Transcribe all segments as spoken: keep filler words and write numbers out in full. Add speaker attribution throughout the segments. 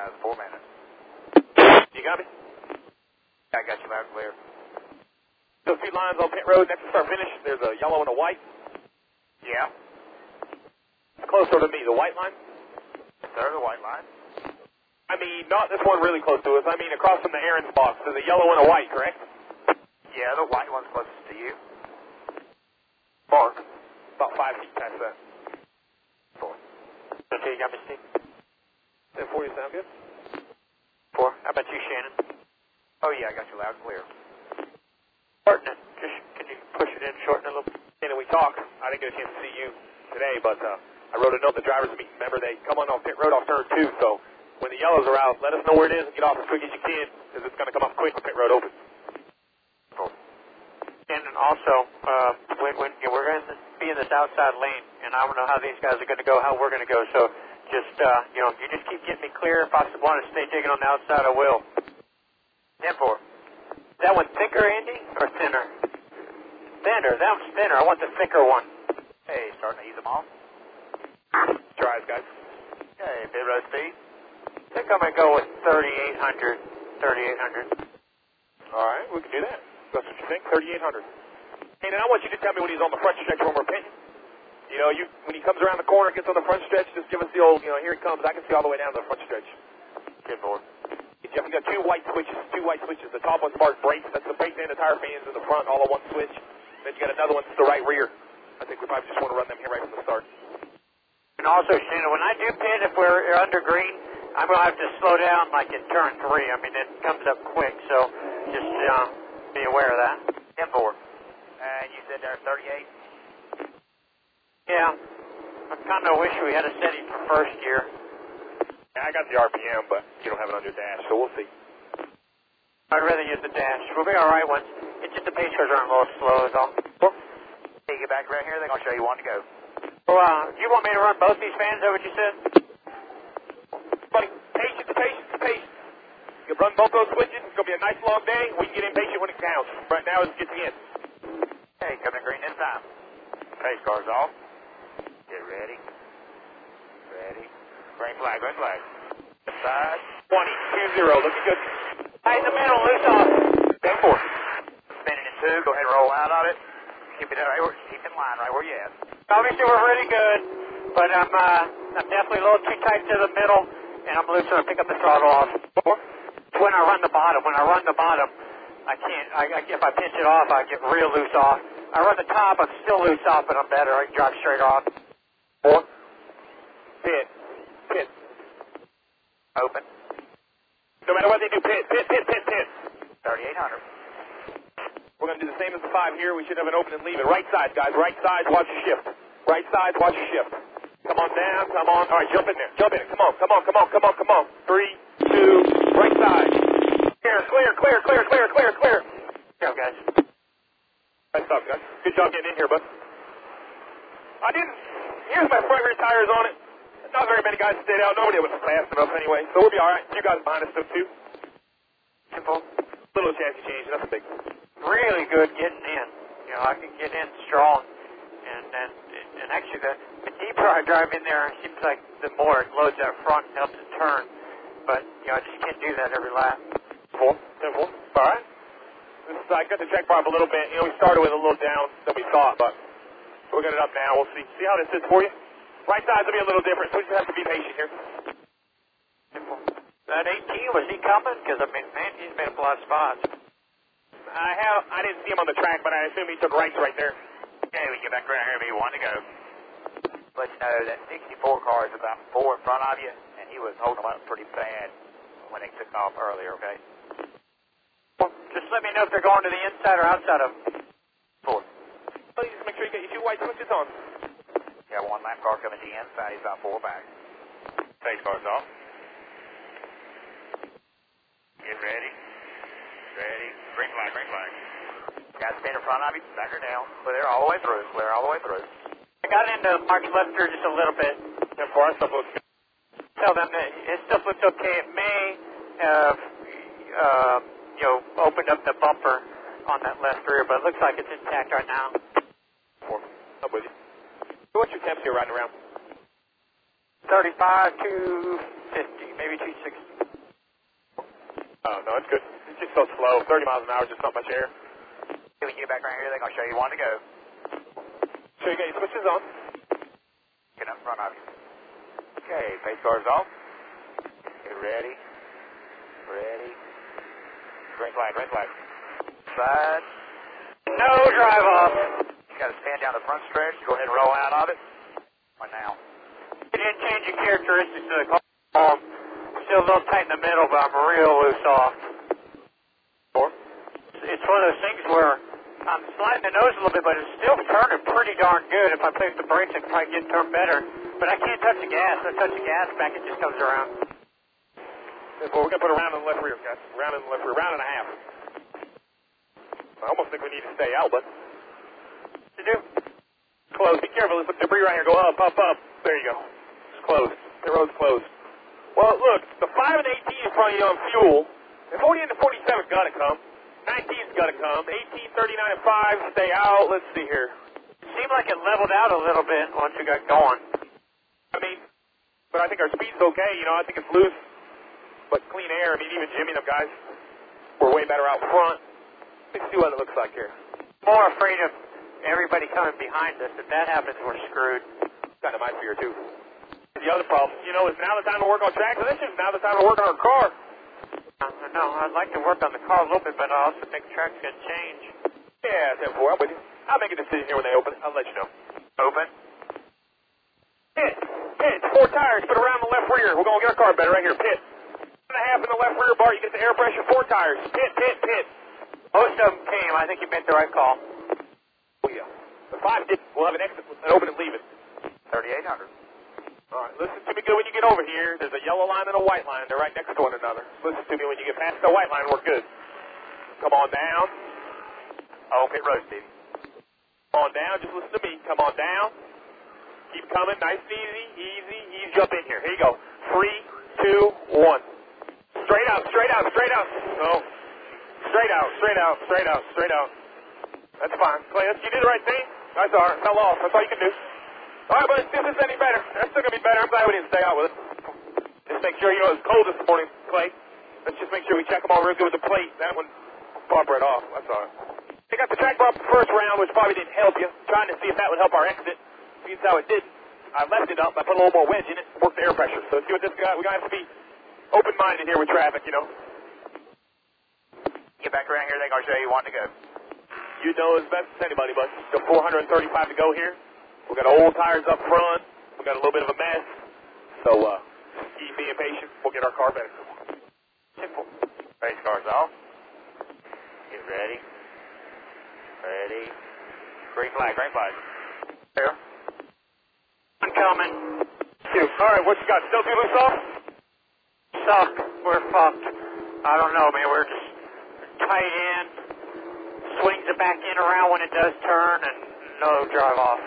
Speaker 1: That's four minutes.
Speaker 2: You got me?
Speaker 1: I got you loud and clear.
Speaker 2: Those two lines on pit road next to start finish, there's a yellow and a white.
Speaker 1: Yeah.
Speaker 2: Closer to me, the white line?
Speaker 1: Sir, the white line.
Speaker 2: I mean, not this one really close to us. I mean, across from the Aaron's box, there's a yellow and a white, correct?
Speaker 1: Yeah, the white one's closest to you.
Speaker 2: Mark. About five feet past that.
Speaker 1: Four.
Speaker 3: Okay, you got me, Steve?
Speaker 2: That four, you sound good?
Speaker 3: Four. How about you, Shannon?
Speaker 1: Oh, yeah, I got you loud and clear.
Speaker 3: Shorten it. Just, can you push it in, shorten it a little bit?
Speaker 2: And we talked. I didn't get a chance to see you today, but uh, I wrote a note at the driver's meeting. Remember, they come on off pit road off turn two, so when the yellows are out, let us know where it is and get off as quick as you can, because it's going to come off quick when pit road opens.
Speaker 1: Cool.
Speaker 3: And then also, uh, when, when you know, we're going to be in this outside lane, and I don't know how these guys are going to go, how we're going to go, so just, uh, you know, if you just keep getting me clear, if I want to stay digging on the outside, I will.
Speaker 1: ten four.
Speaker 3: Is that one thicker, Andy, or thinner? Thinner. That one's thinner. I want the thicker one.
Speaker 1: Hey, starting to ease them off.
Speaker 2: Tries, guys.
Speaker 1: Okay, pit road speed.
Speaker 3: I think I'm going to go with thirty-eight hundred. thirty-eight hundred.
Speaker 2: All right, we can do that. That's what you think, thirty-eight hundred. And then I want you to tell me when he's on the front stretch when we're pitting. You know, you when he comes around the corner, gets on the front stretch, just give us the old, you know, here he comes. I can see all the way down to the front stretch.
Speaker 1: ten four.
Speaker 2: Jeff, we got two white switches, two white switches. The top one's marked brakes. That's the brake and the tire fans in the front, all on one switch. Then you got another one that's the right rear. I think we probably just want to run them here right from the start.
Speaker 3: And also, Shannon, when I do pit, if we're under green, I'm going to have to slow down like in turn three. I mean, it comes up quick, so just uh, be aware of that.
Speaker 1: ten four. And you said there's thirty-eight?
Speaker 3: Yeah. I kind of wish we had a setting for first gear.
Speaker 2: I got the R P M, but you don't have it on your dash, so we'll see.
Speaker 3: I'd rather use the dash. We'll be all right once. It's just the pace cars aren't a little slow is all.
Speaker 1: Hey, get back right here. They're going to show you one to go.
Speaker 3: Well, uh, do you want me to run both these fans? Is that what you said?
Speaker 2: Buddy, patience, patience, patience. You run both those switches. It's going to be a nice long day. We can get impatient when it counts. Right now, it's getting in.
Speaker 1: Hey, coming green this time. Pace cars off. Get ready. Ready. Green flag, green flag. Side.
Speaker 2: twenty, two zero. Looking good.
Speaker 3: Right in the middle, loose off.
Speaker 1: ten four. Spinning in two. Go ahead and roll out of it. Keep it right where, keep in line right where you at.
Speaker 3: Obviously, we're really good, but I'm uh, I'm definitely a little too tight to the middle, and I'm loose when I pick up the throttle off. It's when I run the bottom. When I run the bottom, I can't. I, I, if I pinch it off, I get real loose off. I run the top, I'm still loose off, but I'm better. I can drive straight off.
Speaker 2: Four. Pit. Pit.
Speaker 1: Open.
Speaker 2: No matter what they do, pit, pit, pit, pit, pit.
Speaker 1: thirty-eight hundred.
Speaker 2: We're going to do the same as the five here. We should have an open and leave it. Right side, guys. Right side, watch your shift. Right side, watch your shift. Come on down, come on. All right, jump in there. Jump in it. Come on, come on, come on, come on, come on. Three, two, right side. Clear, clear, clear, clear, clear, clear, clear.
Speaker 3: Go, guys.
Speaker 2: Nice job, guys. Good job getting in here, bud. I didn't. Here's my front rear tires on it. Not very many guys stayed out. Nobody was fast enough anyway, so we'll be all right. You guys behind us, too.
Speaker 3: Simple.
Speaker 2: Little chassis change, nothing big.
Speaker 3: Really good getting in. You know, I can get in strong. And and, and actually, the, the deeper I drive in there, it seems like the more it loads that front and helps it turn. But, you know, I just can't do that every lap.
Speaker 2: Four, ten, four. All right. This is, I got the check bar up a little bit. You know, we started with a little down than we thought, but we'll get it up now. We'll see. See how this is for you? Right side's will be a little different, so we just have to be patient here.
Speaker 3: That eighteen, was he coming? Because, I mean, man, he's made up a lot of spots.
Speaker 2: I have, I didn't see him on the track, but I assume he took rights right there.
Speaker 1: Okay, we get back around here if you want to go. Let you know that sixty-four car is about four in front of you, and he was holding them up pretty bad when they took off earlier, okay?
Speaker 3: Well, just let me know if they're going to the inside or outside of them.
Speaker 1: Four.
Speaker 2: Please make sure you get your two white switches on.
Speaker 1: Got one lap car coming to the inside, he's about four back. Face car's off. Get ready. Ready. Green flag, green flag. Got spin in front of you, back her down. Clear all the way through, clear all the way through.
Speaker 3: I got into Mark's left rear just a little bit.
Speaker 2: ten four, our stuff looks good.
Speaker 3: Tell them that his stuff looks okay. It may have, uh, you know, opened up the bumper on that left rear, but it looks like it's intact right now.
Speaker 2: Four. I'm with you. So what's your temps here riding around?
Speaker 3: thirty-five, two fifty, maybe two sixty.
Speaker 2: so slow. thirty miles an hour, just not much air.
Speaker 1: When you get back around here, they're going to show you one to go.
Speaker 2: So you get your switches on.
Speaker 1: Get up in front of you. Okay, pace car's off. Get ready. Ready. Green flag, green flag. Side.
Speaker 3: No drive off.
Speaker 1: You got to stand down the front stretch. Go ahead and roll out of it. Right now.
Speaker 3: You didn't change the characteristics of the car. Still a little tight in the middle, but I'm real loose off.
Speaker 2: Four.
Speaker 3: It's one of those things where I'm sliding the nose a little bit, but it's still turning pretty darn good. If I play with the brakes, I can probably get it turned better. But I can't touch the gas. If I touch the gas back, it just comes around.
Speaker 2: Well, we're going to put a round in the left rear, guys. Round in the left rear. Round and a half. I almost think we need to stay out, but... You do? Close. Be careful. There's some debris right here. Go up, up, up. There you go. It's closed. The road's closed. Well, look, the five and eighteen in front of you on fuel. The forty and the forty-seven got to come. nineteen's got to come. eighteen, thirty-nine, and five, stay out. Let's see here.
Speaker 3: Seemed like it leveled out a little bit once we got going.
Speaker 2: I mean, but I think our speed's okay. You know, I think it's loose, but clean air. I mean, even Jimmy and them guys were way better out front. Let's see what it looks like here.
Speaker 3: More afraid of everybody coming behind us. If that happens, we're screwed.
Speaker 2: Kind of my fear, too. The other problem, you know, is now the time to work on track position. Now the time to work on our car.
Speaker 3: I know. I'd like to work on the car a little bit, but I also think the track's going to change.
Speaker 2: Yeah, ten four. I'm with you. I'll make a decision here when they open it. I'll let you know.
Speaker 1: Open.
Speaker 2: Pit. Pit. Four tires. Put around the left rear. We're going to get our car better right here. Pit. One and a half in the left rear bar. You get the air pressure. Four tires. Pit, pit, pit.
Speaker 3: Most of them came. I think you made the right call.
Speaker 2: Oh, yeah. The five did. We'll have an exit and open and leave it.
Speaker 1: thirty-eight hundred.
Speaker 2: All right, listen to me good when you get over here. There's a yellow line and a white line. They're right next to one another. Listen to me when you get past the white line. We're good. Come on down.
Speaker 1: Oh, pit road, Stevie.
Speaker 2: Come on down. Just listen to me. Come on down. Keep coming. Nice and easy. Easy. Easy. Jump in here. Here you go. Three, two, one. Straight out. Straight out. Straight out. No. Straight out. Straight out. Straight out. Straight out. That's fine. Clay, you did the right thing. That's all right. Fell off. That's all you can do. All right, but if this is any better, that's still going to be better. I'm glad we didn't stay out with it. Just make sure, you know, it's cold this morning, Clay. Let's just make sure we check them all real good with the plate. That one popped right off. That's all right. They got the track bar up the first round, which probably didn't help you. Trying to see if that would help our exit. See how it didn't. I left it up. I put a little more wedge in it. Worked the air pressure. So let's see what this guy, we're going to have to be open-minded here with traffic, you know.
Speaker 1: Get back around here. They're going to show you one to go.
Speaker 2: You know as best as anybody, bud. Still four hundred thirty-five to go here. We got old tires up front. We got a little bit of a mess. So, uh, keep being patient. We'll get our car better.
Speaker 1: Simple. Race car's off. Get ready. Ready. Green flag, green flag. There.
Speaker 3: I'm coming.
Speaker 2: Two. All right, what you got? Still too loose off?
Speaker 3: Suck. We're fucked. I don't know, man. We're just tight in. Swings it back in around when it does turn, and no drive off.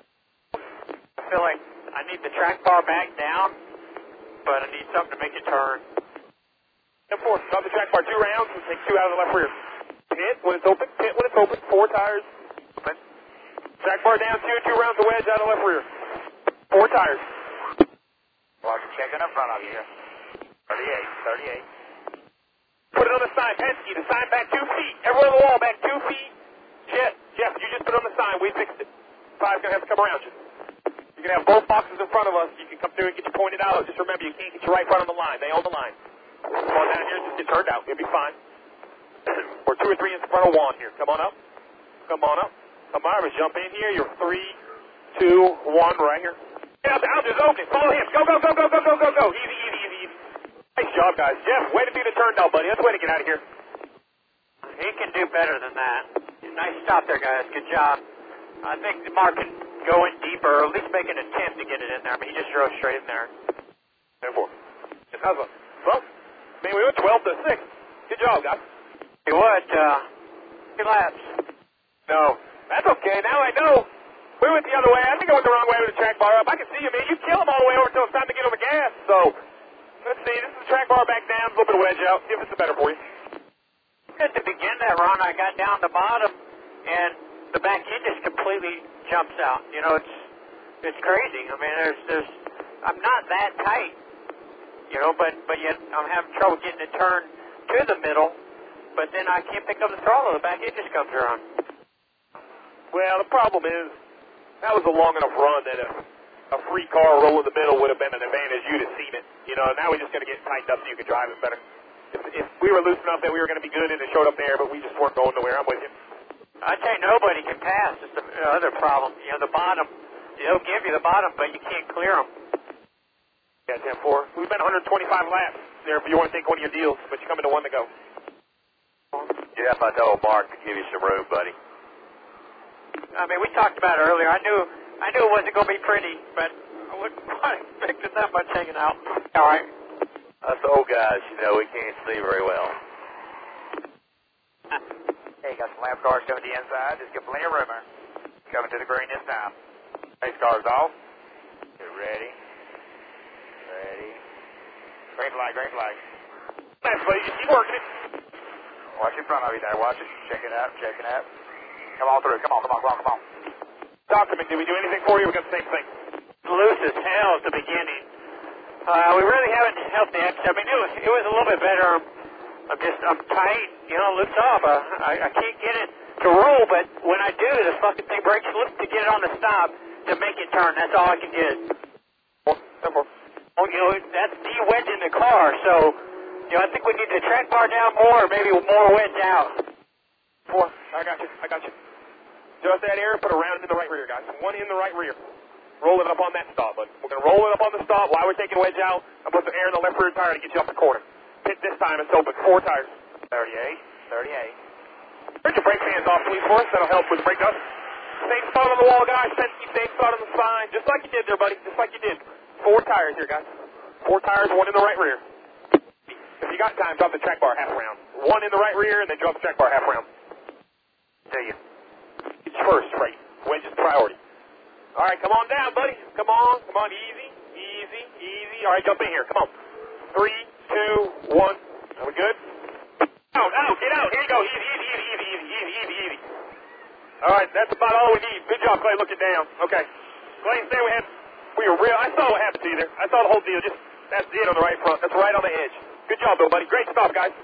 Speaker 3: I feel like I need the track bar back down, but I need something to make it turn.
Speaker 2: ten four. Stop the track bar two rounds and take two out of the left rear. Pit when it's open. Pit when it's open. Four tires. Open. Track bar down two. Two rounds of wedge out of left rear. Four tires.
Speaker 1: Well, I'm checking up front of you here. thirty-eight. thirty-eight.
Speaker 2: Put it on the sign. Penske, the sign back two feet. Everyone on the wall back two feet. Jeff, Jeff, you just put it on the sign. We fixed it. Five's going to have to come around you. You can have both boxes in front of us. You can come through and get you pointed out. Just remember, you can't get you right front on the line. They own the line. Come on down here. Just get turned out. You'll be fine. We're two or three in front of Juan here. Come on up. Come on up. Come on, jump in here. You're three, two, one, right here. Get out the out. Just open. Follow him. Go, go, go, go, go, go, go, go. Easy, easy, easy, easy. Nice job, guys. Jeff, way to do the turn out, buddy. That's the way to get out of here.
Speaker 3: He can do better than that. Nice stop there, guys. Good job. I think Mark can go in deeper, or at least make an attempt to get it in there. I mean, he just drove straight in there.
Speaker 2: ten four. How's it? Well, I mean, we went twelve to six. Good job, guys.
Speaker 3: Hey, what? Uh, two laps.
Speaker 2: No, that's okay. Now I know. We went the other way. I think I went the wrong way with the track bar up. I can see you, man. You kill him all the way over until it's time to get on the gas. So, let's see. This is the track bar back down. A little bit of wedge out. See if it's better for you.
Speaker 3: At the beginning of that run, I got down the bottom, and the back end just completely jumps out. You know, it's it's crazy. I mean, there's there's I'm not that tight, you know, but but yet I'm having trouble getting it turned to the middle, but then I can't pick up the throttle. The back end just comes around.
Speaker 2: Well, the problem is, that was a long enough run that a, a free car roll in the middle would have been an advantage. You'd have seen it. You know, now we just got to get tightened up so you can drive it better. If, if we were loose enough that we were going to be good and it showed up there, but we just weren't going nowhere. I'm with you.
Speaker 3: I tell you, nobody can pass. It's the other problem. You know, the bottom, they'll give you the bottom, but you can't clear them.
Speaker 2: Yeah, ten four. We've been one hundred twenty-five laps there if you want to take one of your deals, but you come into one to go.
Speaker 1: Jeff, I told Mark to give you some room, buddy.
Speaker 3: I mean, we talked about it earlier. I knew I knew it wasn't going to be pretty, but I wouldn't have expected that much hanging out. All right.
Speaker 1: Us old guys, you know, we can't see very well. Hey, got some lap cars coming to the inside. Just get plenty of room there. Coming to the green this time. Race cars off. Get ready. Ready. Green flag, green flag.
Speaker 2: That's buddy. Just keep working it.
Speaker 1: Watch in front of you there. Watch it. Check it out. Check it out. Come on through. Come on, come on, come on, come on.
Speaker 2: Document, did we do anything for you? We got the same thing.
Speaker 3: Loose as hell at the beginning. Uh, we really haven't helped the X. I mean, it was, it was a little bit better. I'm, I'm just, I'm tight, you know, loose off. Uh, I, I can't get it to roll, but when I do, the fucking thing breaks loose to get it on the stop to make it turn. That's all I can get.
Speaker 2: Simple.
Speaker 3: Oh, you know, that's de-wedging the car, so, you know, I think we need the track bar down more or maybe more wedge out.
Speaker 2: Four. I got you. I got you. Just that air, put a round in the right rear, guys. One in the right rear. Roll it up on that stop, bud. We're going to roll it up on the stop while we're taking wedge out and put some air in the left rear tire to get you off the corner. Pit this time, it's open. Four tires.
Speaker 1: thirty-eight, thirty-eight.
Speaker 2: Turn your brake fans off, please, for us. That'll help with brake dust. Same spot on the wall, guys. Same spot on the spine. Just like you did there, buddy. Just like you did. Four tires here, guys. Four tires, one in the right rear. If you got time, drop the track bar half round. One in the right rear, and then drop the track bar half round.
Speaker 1: See you.
Speaker 2: It's first, right? Wedge is priority. All right, come on down, buddy. Come on. Come on. Easy. Easy. Easy. All right, jump in here. Come on. Three, two, one. Are we good? Out, out. Get out. Here you go. Easy, easy, easy, easy, easy, easy, easy, easy. All right, that's about all we need. Good job, Clay, looking down. Okay. Clay, say we had, we were real. I saw what happened to you there. I saw the whole deal. Just, that's it on the right front. That's right on the edge. Good job, though, buddy. Great stuff, guys.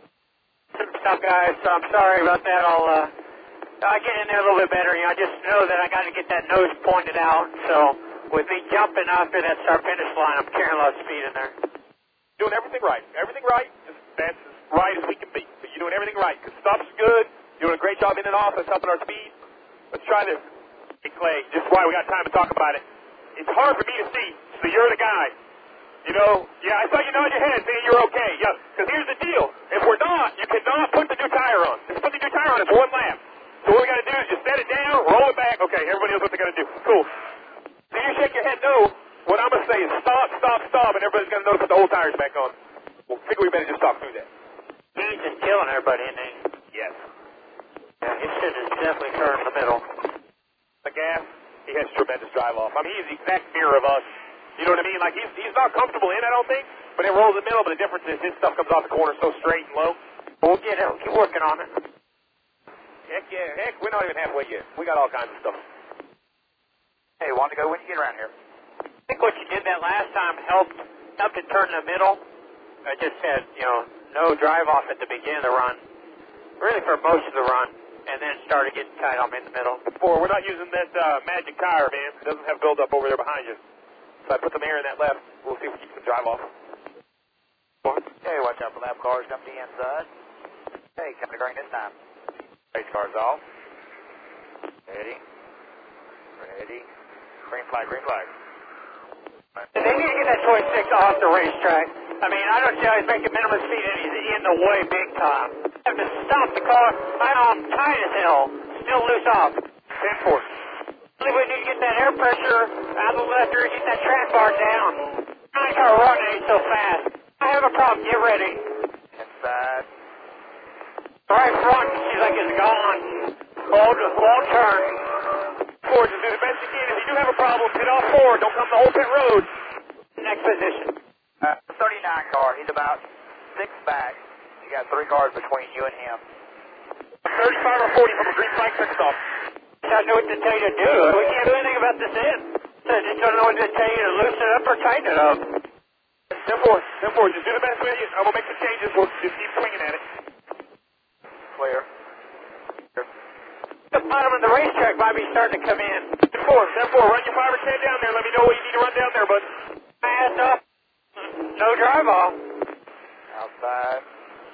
Speaker 3: Stop, guys. I'm sorry about that. I'll, uh, I'll get in there a little bit better. You know, I just know that I got to get that nose pointed out. So, with me jumping after that start-finish line, I'm carrying a lot of speed in there.
Speaker 2: Doing everything right. Everything right. Just, that's as right as we can be. But you're doing everything right. Because stuff's good. You're doing a great job in and off. That's helping our speed. Let's try this. Hey, Clay, just why we got time to talk about it. It's hard for me to see, so you're the guy. You know, yeah, I saw you nod your head saying you're okay. Yeah, because here's the deal. If we're not, you cannot put the new tire on. Just put the new tire on. It's one lap. So what we got to do is just set it down, roll it back. Okay, everybody knows what they got to do. Cool. So you shake your head no. What I'm going to say is stop, stop, stop, and everybody's going to know to put the old tires back on. Well, figure we better just talk through that.
Speaker 3: He's just killing everybody, isn't he?
Speaker 2: Yes.
Speaker 3: Yeah, his shit is definitely turned in the middle.
Speaker 2: The gas, he has tremendous drive off. I mean, he's the exact mirror of us. You know what I mean? Like, he's, he's not comfortable in, I don't think, but it rolls in the middle, but the difference is his stuff comes off the corner so straight and low.
Speaker 3: We'll get it. We'll keep working on it.
Speaker 2: Heck yeah, heck, we're not even halfway yet. We got all kinds of stuff.
Speaker 1: Hey, want to go when you get around here?
Speaker 3: I think what you did that last time helped, helped it turn in the middle. I just had, you know, no drive off at the beginning of the run. Really for most of the run. And then started getting tight on me in the middle.
Speaker 2: Four, we're not using that uh, magic tire, man. It doesn't have buildup over there behind you. So I put some air in that left. We'll see if we can keep some drive off.
Speaker 1: Hey, watch out for lap cars coming to the inside. Hey, coming to green this time. Race cars off. Ready. Ready. Green flag, green flag.
Speaker 3: They need to get that twenty-six off the racetrack. I mean, I don't see how he's making minimum speed and he's in the way big time. I have to stop the car. I know I'm tight as hell. Still loose off.
Speaker 2: ten four.
Speaker 3: We need to get that air pressure out of the left rear, get that track bar down. My car running ain't so fast. I have a problem. Get ready.
Speaker 1: Inside.
Speaker 3: Right front seems like it's gone. Hold, hold turn.
Speaker 2: Four, just do the best you can. If you do have a problem, pit off forward. Don't come the whole pit road.
Speaker 3: Next position.
Speaker 1: Uh, thirty-nine car. He's about six back. You got three cars between you and him.
Speaker 2: thirty-five or forty from a green flag second off.
Speaker 3: I know what to tell you to do. We can't do anything about this end. So I just don't know what to tell you to loosen it up or tighten it up.
Speaker 2: ten four. ten four. Just do the best with you. I'm going to make the changes. We'll just keep swinging at it.
Speaker 1: clear.
Speaker 3: The bottom of the racetrack might be starting to come in.
Speaker 2: ten four, ten four, run your five or ten down there. Let me know what you need to run down there, bud.
Speaker 3: Fast up. No drive off.
Speaker 1: Outside.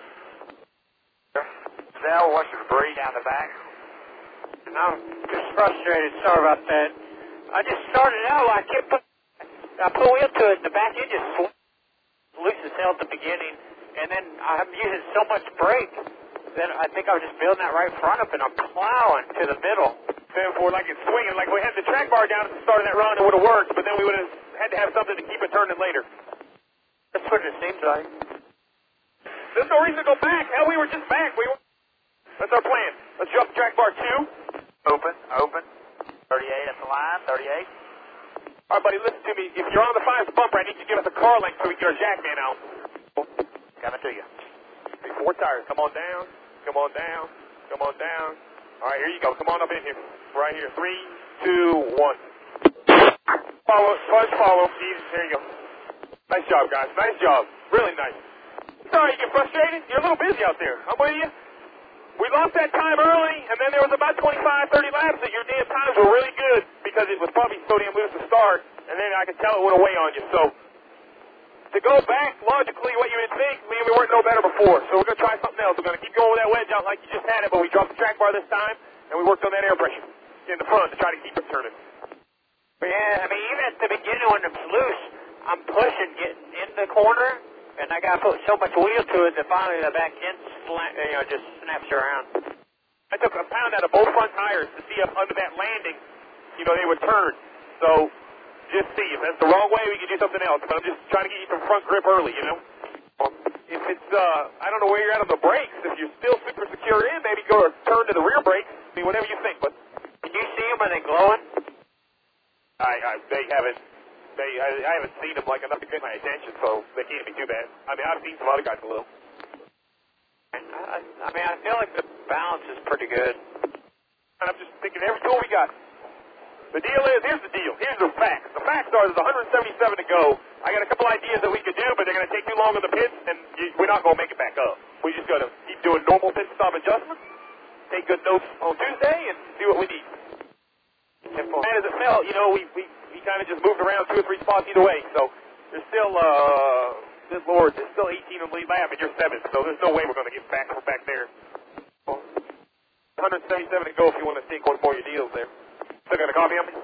Speaker 1: Zell, what's the debris down the back?
Speaker 3: And I'm just frustrated. Sorry about that. I just started out like I put, I put wheel to it, and the back end just sw- loose as hell at the beginning, and then I'm using so much brake that I think I was just building that right front up, and I'm plowing to the middle.
Speaker 2: ten four, like it's swinging, like we had the track bar down at the start of that run, it would have worked, but then we would have had to have something to keep it turning later.
Speaker 3: That's what it seems like.
Speaker 2: There's no reason to go back. Hell, we were just back. We were... That's our plan. Let's jump track bar two.
Speaker 1: Open, open. thirty-eight at the line, thirty-eight.
Speaker 2: All right, buddy, listen to me. If you're on the five bumper, I need you to give us a car length so we can get our jack man out.
Speaker 1: Coming to you.
Speaker 2: Three, four tires. Come on down. Come on down. Come on down. All right, here you go. Come on up in here. Right here. Three, two, one. Follow. Fudge follow. Easy. There you go. Nice job, guys. Nice job. Really nice. Sorry you get frustrated. You're a little busy out there. I'm with you. We lost that time early, and then there was about twenty-five, thirty laps that your damn times were really good because it was probably so damn loose to start, and then I could tell it went away on you. So to go back, logically, what you would think, we, we weren't no better before. So we're going to try something else. We're going to keep going with that wedge out like you just had it, but we dropped the track bar this time, and we worked on that air pressure in the front to try to keep it turning.
Speaker 3: But yeah, I mean, even at the beginning when it's loose, I'm pushing, getting in the corner, and I got to put so much wheel to it that finally the back end slant, you know, just snaps around.
Speaker 2: I took a pound out of both front tires to see if under that landing, you know, they would turn. So just see. If that's the wrong way, we can do something else. But I'm just trying to get you some front grip early, you know. If it's, uh, I don't know where you're at on the brakes. If you're still super secure in, maybe go or turn to the rear brakes. I mean, whatever you think. But
Speaker 3: can you see them? Are they glowing?
Speaker 2: I, I they haven't. They, I, I haven't seen them like enough to get my attention, so they can't be too bad. I mean, I've seen some other guys a little.
Speaker 3: I, I mean, I feel like the balance is pretty good.
Speaker 2: And I'm just thinking every tool we got. The deal is, here's the deal. Here's the facts. The facts are there's one hundred seventy-seven to go. I got a couple ideas that we could do, but they're going to take too long in the pits, and you, we're not going to make it back up. We just got to keep doing normal pit stop adjustments, take good notes on Tuesday, and see what we need. And as it felt, you know, we, we, we kind of just moved around two or three spots either way. So there's still, uh, good Lord, there's still eighteen on the lead lap, and you're seventh, so there's no way we're going to get back from back there. one hundred seventy-seven to go if you want to sneak one more of your deals there. Still got a copy of me?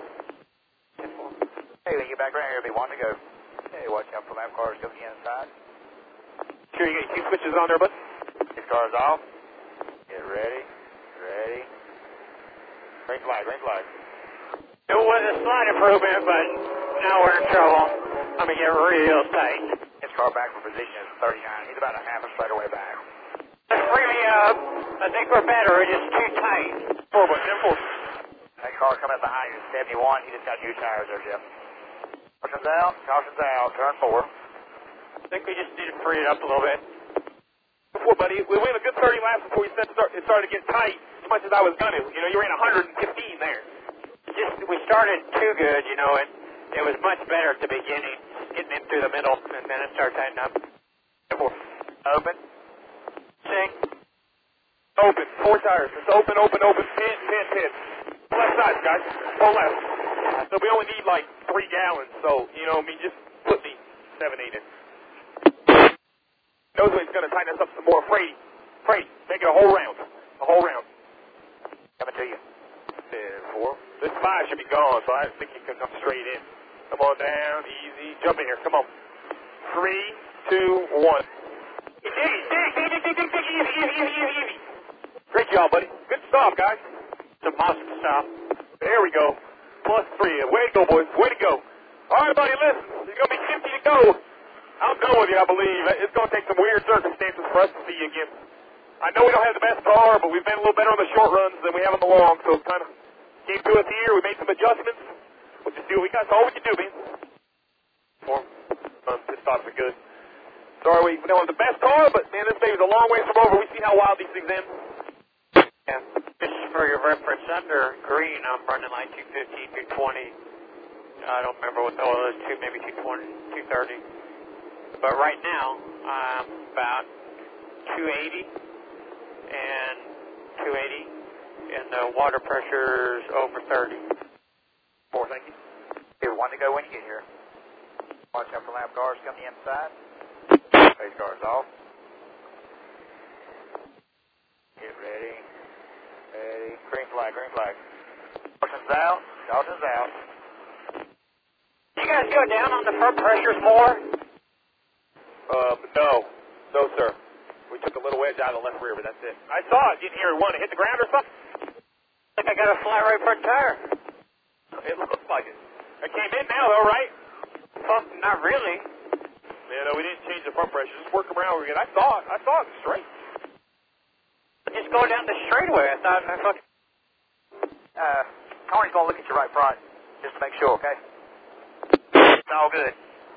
Speaker 1: Hey, when you get back around here, it'll be one to go. Hey, watch out for lap cars coming the inside.
Speaker 2: Sure you got your two switches on there, bud?
Speaker 1: These cars off. Get ready. Ready. Green flag, green flag.
Speaker 3: It was a slight improvement, but now we're in trouble. I'm going to get real tight.
Speaker 1: His car back for position is thirty-nine. He's about a half a straightaway back.
Speaker 3: Let's bring me up. I think we're better. We're just too tight.
Speaker 2: Four, bud. Ten, four.
Speaker 1: That car coming up behind you is seventy-one. He just got new tires there, Jim. Caution's out. Caution's out. Turn four.
Speaker 3: I think we just need to free it up a little bit.
Speaker 2: Before, buddy, we went a good thirty laps before we start, it started to get tight as much as I was gunning. You know, you ran one hundred fifteen there.
Speaker 3: Just, we started too good, you know, and it was much better at the beginning, getting in through the middle, and then it started tightening up.
Speaker 1: Four. Open.
Speaker 3: Six.
Speaker 2: Open. Four tires. It's open, open, open. Pin, pin, pin. Left side, guys. Full left. So we only need like three gallons. So, you know, I mean, just put me seven, eight in. Knows when it's going to tighten us up some more. Frady. Frady. Make it a whole round. A whole round.
Speaker 1: Coming to you.
Speaker 2: ten, four. This five should be gone, so I think you can come straight in. Come on down. Easy. Jump in here. Come on. Three, two, one. Dig, dig, dig, dig, dig, dig, dig. Easy, easy, easy, easy, easy. Great job, buddy. Good stop, guys.
Speaker 3: It's a monster stop.
Speaker 2: There we go. Plus three. Way to go, boys. Way to go. All right, buddy, listen. There's going to be fifty to go. I'm done with you, I believe. It's going to take some weird circumstances for us to see you again. I know we don't have the best car, but we've been a little better on the short runs than we have on the long, so it kind of came to us here. We made some adjustments. We'll just do what we got. That's all we can do, man. Four. Um, pit stops are good. Sorry, we don't have the best car, but, man, this baby's a long way from over. We see how wild these things end.
Speaker 3: Yeah. Just for your reference, under green, I'm running like two fifteen, two twenty. I don't remember what the oil is, two, maybe two twenty, two thirty. But right now, I'm about two eighty, and two eighty, and the water pressure's over thirty.
Speaker 2: Four, thank you.
Speaker 1: Here, one to go when you get here. Watch out for lap cars coming inside. Race cars off. Get ready. Ready. Green flag, green flag. Dawson's out. Dawson's out.
Speaker 3: You guys go down on the front pressures more?
Speaker 2: Um, no. No, sir. We took a little wedge out of the left rear, but that's it. I saw it. You didn't hear it want to hit the ground or something?
Speaker 3: I think I got a flat right front tire.
Speaker 2: It looks like it. It came in now, though, right?
Speaker 3: Well, not really.
Speaker 2: Yeah, no, we didn't change the front pressure. Just work them around again. I saw it. I saw it straight.
Speaker 3: Just go down the straightaway. I thought, I thought.
Speaker 1: Uh, Tony's going to look at your right front just to make sure, okay? It's all good.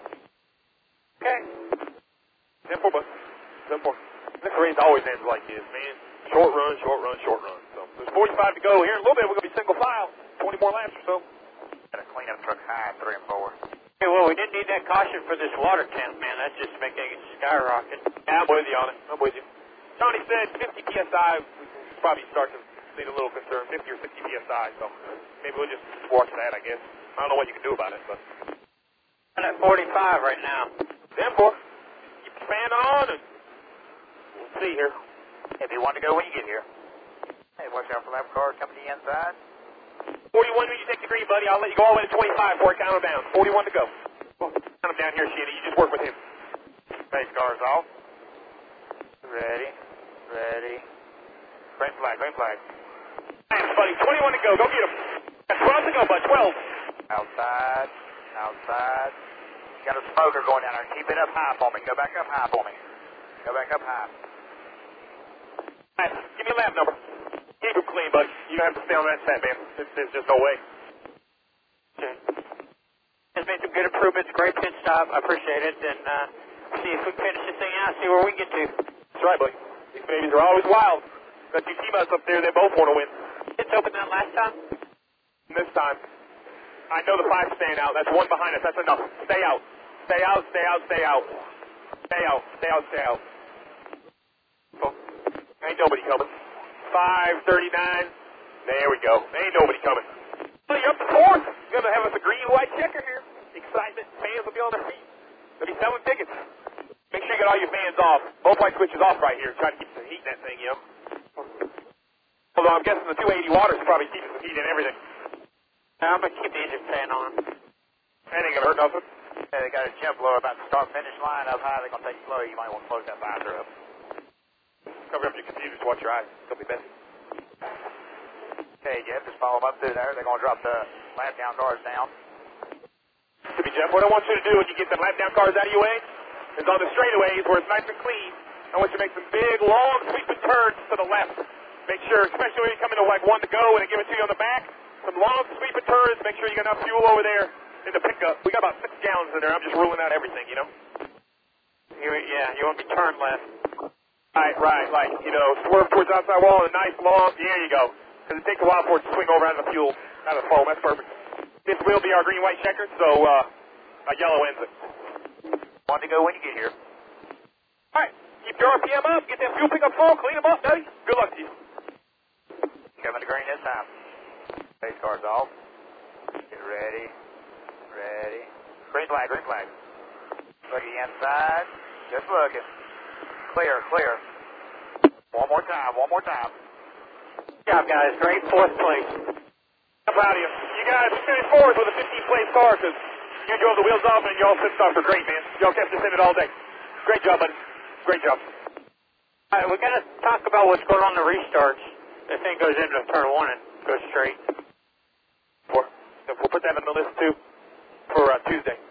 Speaker 3: Okay.
Speaker 2: ten four, bud. ten four. This race always ends like this, man. Short run, short run, short run. So there's forty-five to go. Here in a little bit, we're going to be single file. twenty more laps or so.
Speaker 1: Got a cleanup truck high, three and four.
Speaker 3: Okay, well, we didn't need that caution for this water temp, man. That's just making it skyrocket.
Speaker 2: Yeah, I'm with you on it. I'm with you. Tony said fifty P S I, we can probably start to need a little concern, fifty or sixty P S I, so maybe we'll just watch that, I guess. I don't know what you can do about it, but...
Speaker 3: I'm at forty-five right now.
Speaker 2: ten four. Keep the fan on, and we'll see here.
Speaker 1: If you want to go when you get here. Hey, watch out for lap cars coming to the inside.
Speaker 2: forty-one when you take the green, buddy. I'll let you go all the way to twenty-five before I count them down. forty-one to go. Count them down here, Sheena. You just work with him.
Speaker 1: Race cars off. Ready. Ready. Green flag, green flag.
Speaker 2: Thanks, buddy. twenty-one to go. Go get him. That's twelve to go, bud. twelve.
Speaker 1: Outside. Outside. Got a smoker going down there. Keep it up high for me. Go back up high for me. Go back up high.
Speaker 2: All right, give me a lap number. Keep him clean, buddy. You don't have to stay on that set, man. There's, there's just no way.
Speaker 3: Okay. Just made some good improvements. Great pit stop. I appreciate it. And uh, see if we can finish this thing out. See where we can get to.
Speaker 2: That's right, buddy. These babies are always wild. Got two teammates up there. They both want to win.
Speaker 3: It's open that last time?
Speaker 2: This time, I know the five's staying out. That's one behind us. That's enough. Stay out. Stay out, stay out, stay out. Stay out, stay out, stay out. Oh, ain't nobody coming. five thirty-nine. There we go. Ain't nobody coming. Well, you're up to fourth. You're going to have us a green-white checker here. Excitement. Fans will be on their feet. They'll be selling tickets. Make sure you get all your fans off. Both light switches off right here. Try to keep the heat in that thing, you know. Although I'm guessing the two eighty water's probably keeping the heat and everything.
Speaker 3: I'm going to keep the engine fan on.
Speaker 2: That ain't going to hurt nothing.
Speaker 1: Hey, they got a jump blower about to start finish line up high. They're going to take it slow. You might want to close that visor up.
Speaker 2: Cover up your computers. Watch your eyes. It's going to be messy.
Speaker 1: Okay, Jeff, just follow them up through there. They're going to drop the lap down cars down.
Speaker 2: To be Jeff, what I want you to do when you get them lap down cars out of your way is on the straightaways where it's nice and clean. I want you to make some big, long, sweeping turns to the left. Make sure, especially when you come into like one to go and they give it to you on the back, some long, sweeping turns. Make sure you got enough fuel over there in the pickup. We got about six gallons in there. I'm just ruling out everything, you know?
Speaker 3: You, yeah, you want me to turn left.
Speaker 2: Right, right, like, you know, swerve towards the outside wall and a nice long, there you go. Because it takes a while for it to swing over out of the fuel, out of the foam. That's perfect. This will be our green-white checker, so uh, a yellow ends it.
Speaker 1: Want to go when you get here.
Speaker 2: All right, keep your R P M up, get that fuel pickup full, clean them up, buddy. Good luck to you.
Speaker 1: Coming to green this time. Race cars off. Get ready. Ready. Green flag, green flag. Look at the inside. Just looking. Clear, clear. One more time, one more time.
Speaker 3: Good job, guys. Great fourth place.
Speaker 2: I'm proud of you. You guys finished fourth with a fifteenth place car because you drove the wheels off and y'all fit stuff for great, man. Y'all kept us in it all day. Great job, buddy. Great job.
Speaker 3: All right, we're going to talk about what's going on in the restarts. The thing goes into turn one and goes straight.
Speaker 2: Four. We'll put that on the list, too, for uh, Tuesday.